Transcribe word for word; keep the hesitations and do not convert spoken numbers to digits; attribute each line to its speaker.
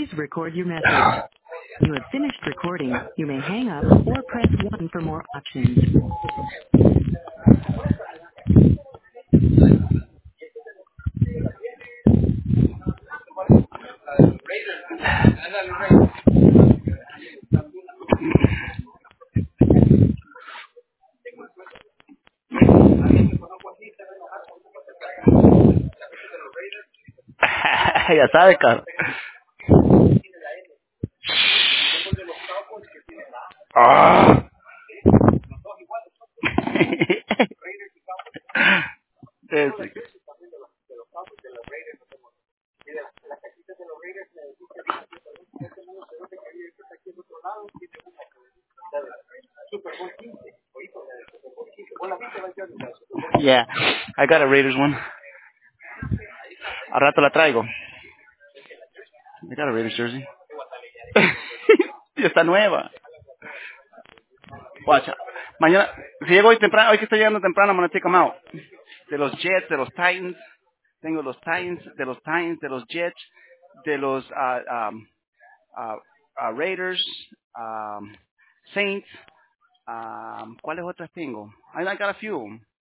Speaker 1: Please record your message. When you have finished recording, you may hang up or press one for more options.
Speaker 2: Ya sabe, Carlos. Ah. Ese. Yeah, I got a Raiders one. Al rato la traigo. I got a Raiders jersey. Y está nueva. Guacha. Mañana, si llego hoy temprano, hoy que estoy llegando temprano, I'm gonna take them out. De los Jets, de los Titans. Tengo los Titans, de los Titans, de los Jets, de los uh, um, uh, uh, Raiders, um, Saints. Um, ¿Cuáles otras tengo? I, I got a few.